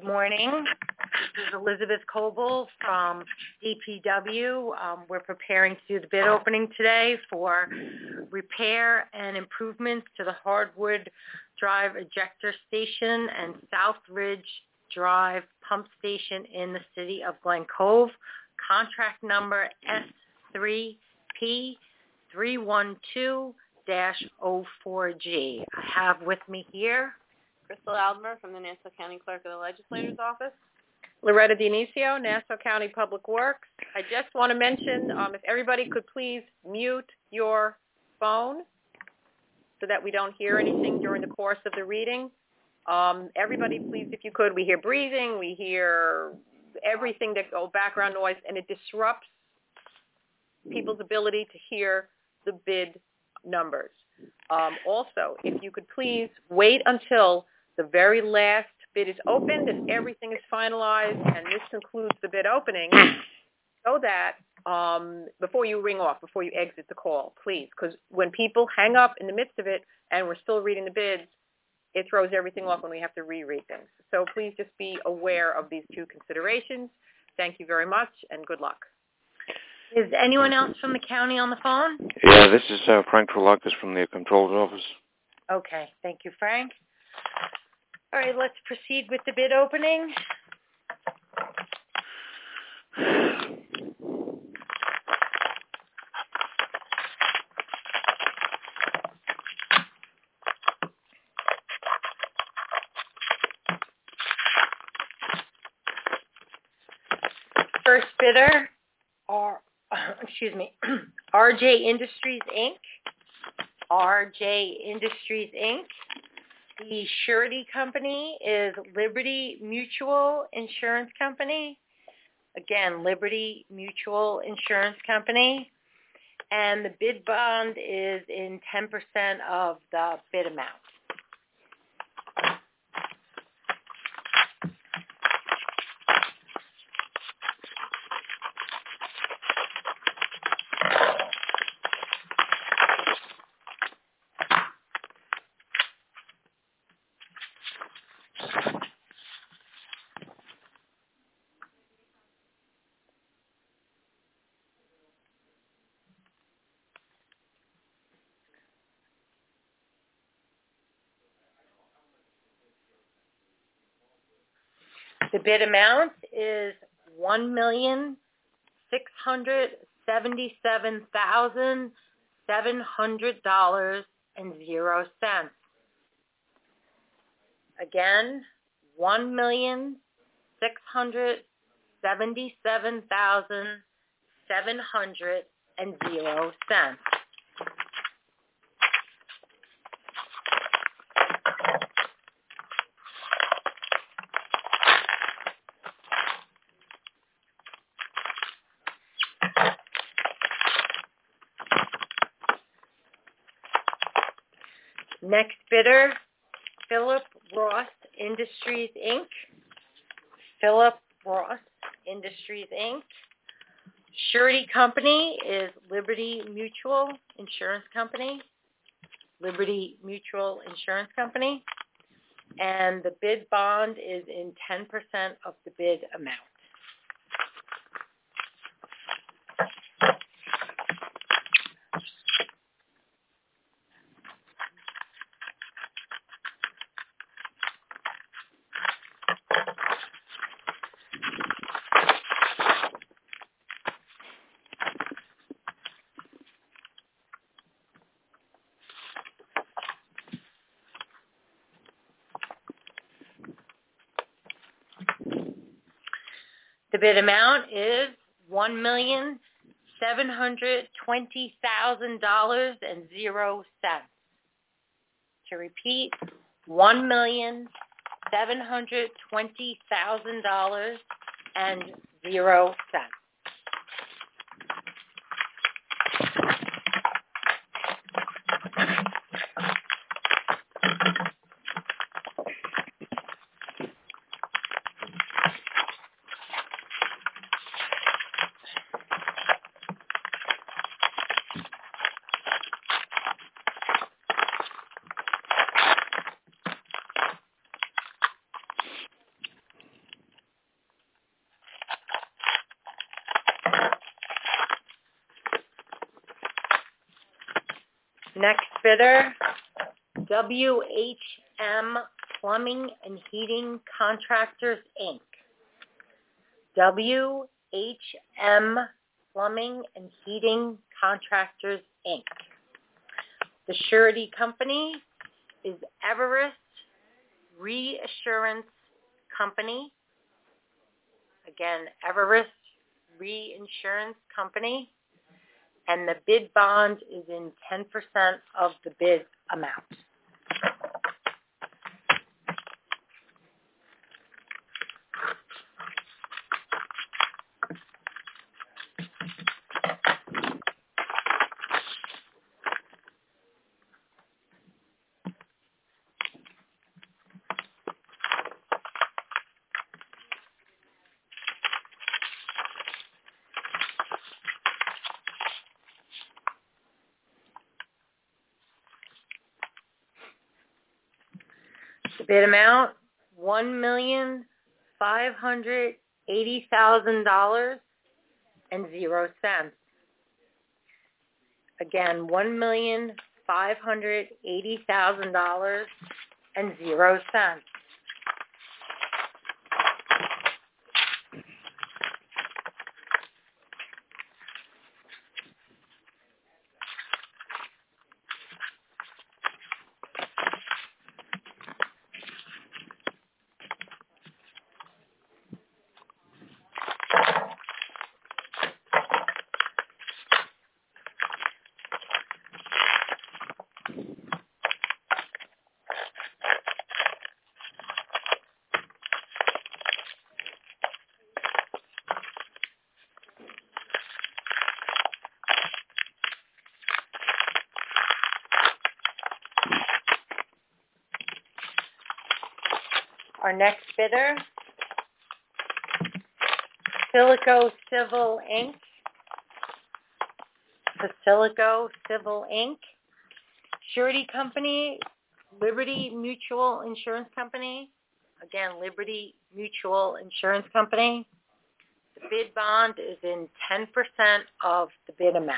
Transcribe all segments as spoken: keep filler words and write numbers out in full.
morning. This is Elizabeth Coble from D P W. Um, we're preparing to do the bid opening today for repair and improvements to the Hardwood Drive Ejector Station and South Ridge Drive Pump Station in the city of Glen Cove. Contract number S three P three one two dash oh four G. I have with me here Crystal Aldemer from the Nassau County Clerk of the Legislator's Office. Loretta Dionisio, Nassau County Public Works. I just want to mention, um, if everybody could please mute your phone so that we don't hear anything during the course of the reading. Um, everybody, please, if you could, we hear breathing, we hear everything that go background noise, and it disrupts people's ability to hear the bid numbers. Um, also, if you could please wait until the very last bid is opened and everything is finalized, and this concludes the bid opening, so that um, before you ring off, before you exit the call, please, because when people hang up in the midst of it and we're still reading the bids, it throws everything off when we have to reread things. So please just be aware of these two considerations. Thank you very much, and good luck. Is anyone else from the county on the phone? Yeah, this is uh, Frank Trolakis from the Controller's Office. Okay, thank you, Frank. All right, let's proceed with the bid opening. First bidder, R, excuse me, R J Industries, Incorporated. R J Industries, Incorporated. The surety company is Liberty Mutual Insurance Company. Again, Liberty Mutual Insurance Company. And the bid bond is in ten percent of the bid amount. The bid amount is one million six hundred seventy-seven thousand seven hundred dollars and zero cents. Again, one million six hundred seventy-seven thousand seven hundred and zero cents. Next bidder, Philip Ross Industries, Incorporated. Philip Ross Industries, Incorporated. Surety company is Liberty Mutual Insurance Company. Liberty Mutual Insurance Company. And the bid bond is in ten percent of the bid amount. The bid amount is one million seven hundred twenty thousand dollars and zero cents. To repeat, one million seven hundred twenty thousand dollars and zero cents. Next bidder, W H M Plumbing and Heating Contractors, Incorporated. W H M Plumbing and Heating Contractors, Incorporated. The surety company is Everest Reassurance Company. Again, Everest Reinsurance Company. And the bid bond is in ten percent of the bid amount. The bid amount, one million five hundred eighty thousand dollars and zero cents. Again, one million five hundred eighty thousand dollars and zero cents. Our next bidder, Silico Civil Incorporated. Silico Civil Incorporated. Surety company, Liberty Mutual Insurance Company. Again, Liberty Mutual Insurance Company. The bid bond is in ten percent of the bid amount.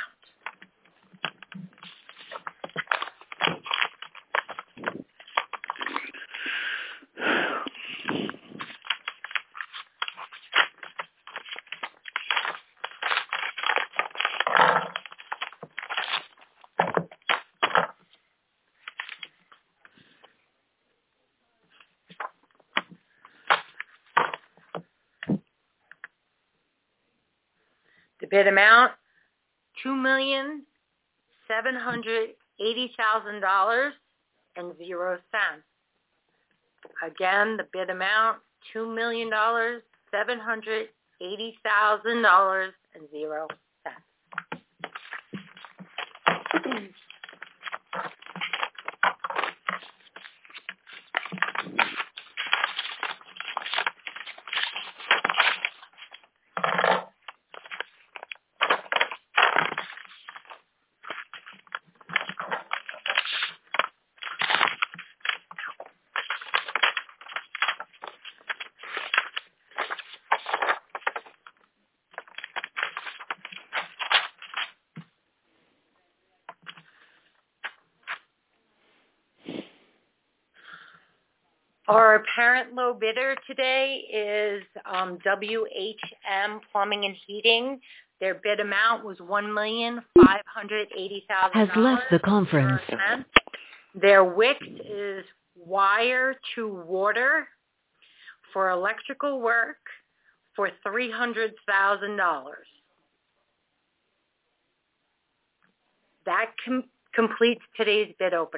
The bid amount, two million seven hundred eighty thousand dollars and zero cents. Again, the bid amount, two million seven hundred eighty thousand dollars and zero cents. Our apparent low bidder today is um, W H M Plumbing and Heating. Their bid amount was one million five hundred eighty thousand dollars. Has left the conference. Their W I C is wire to water for electrical work for three hundred thousand dollars. That com- completes today's bid opening.